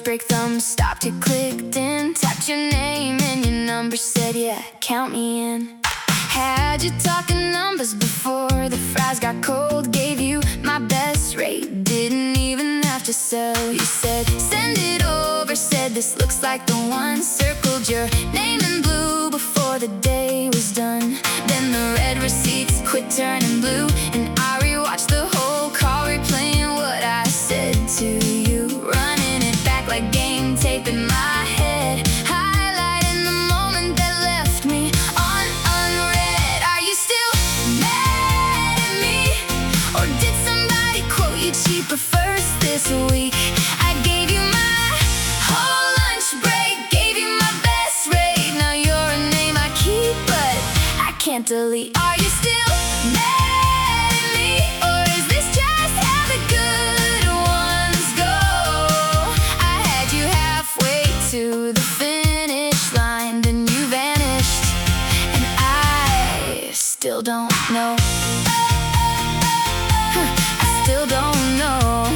break, thumbs stopped, you clicked in, tapped your name and your number, said yeah, count me in. Had you talking numbers before the fries got cold, gave you my best rate, didn't even have to sell. You said send it over, said this looks like the one, circled your name in blue before the day was done. Then the red receipts quit turning blue, and I rewatched the whole call, replaying what I said to you, running it back like game tape in my head, highlighting the moment that left me on unread. Are you still mad at me, or did somebody quote you cheaper first this week? I gave you my whole lunch break, gave you my best rate. Now you're a name I keep, but I can't delete. Are you still mad at me, or is this just how the good ones go? I had you halfway to the finish line, then you vanished, and I still don't know. I still don't know.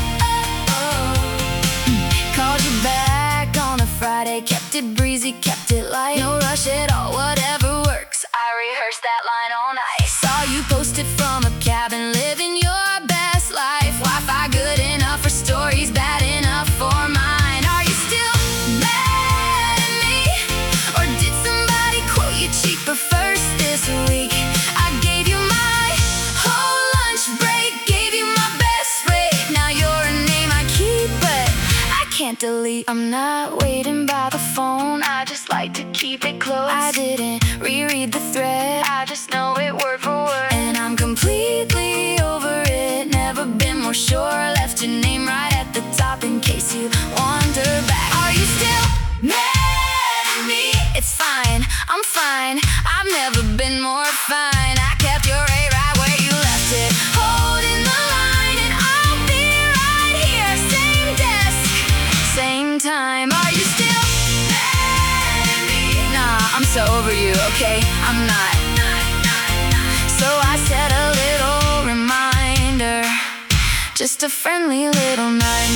Called you back on a Friday, kept it breezy, kept it light, no rush at all, whatever works. I rehearsed that line all night. Saw you posted from a cabin, living your best life. Wi-Fi good enough for stories, bad enough for mine. Are you still mad at me, or did somebody quote you cheaper first this week? I gave you my whole lunch break, gave you my best rate. Now you're a name I keep, but I can't delete. I'm not waiting by the phone, I just like to keep it close. I didn't reread the thread, I just know it word for word, and I'm completely over it. Never been more sure, left your name right at the top in case you wonder back. Are you still mad at me? It's fine, I'm fine, I've never been more fine. I kept your A right where you left it, holding the line, and I'll be right here, same desk, same time. Are you still mad at me? Nah, I'm so over you, okay? I'm not. So I set a little reminder, just a friendly little nudge.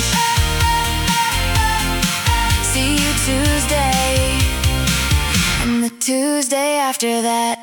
See you Tuesday, and the Tuesday after that.